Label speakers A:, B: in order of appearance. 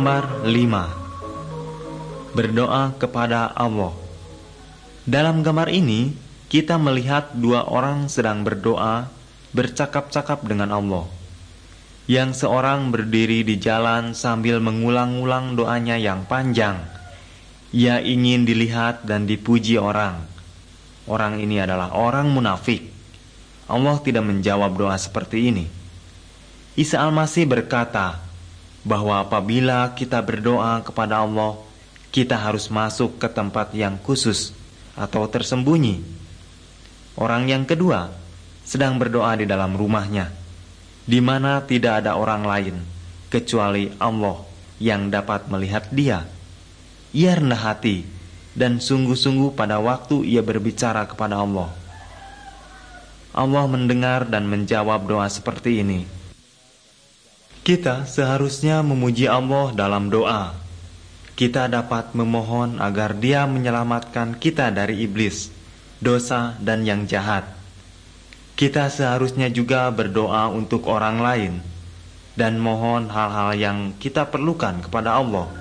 A: Gambar 5. Berdoa kepada Allah. Dalam gambar ini, kita melihat dua orang sedang berdoa, bercakap-cakap dengan Allah. Yang seorang berdiri di jalan sambil mengulang-ulang doanya yang panjang. Ia ingin dilihat dan dipuji orang. Orang ini adalah orang munafik. Allah tidak menjawab doa seperti ini. Isa Al-Masih berkata bahwa apabila kita berdoa kepada Allah, kita harus masuk ke tempat yang khusus atau tersembunyi. Orang yang kedua sedang berdoa di dalam rumahnya, di mana tidak ada orang lain kecuali Allah yang dapat melihat dia. Ia rendah hati dan sungguh-sungguh pada waktu ia berbicara kepada Allah. Allah mendengar dan menjawab doa seperti ini. Kita seharusnya memuji Allah dalam doa. Kita dapat memohon agar Dia menyelamatkan kita dari iblis, dosa, dan yang jahat. Kita seharusnya juga berdoa untuk orang lain dan mohon hal-hal yang kita perlukan kepada Allah.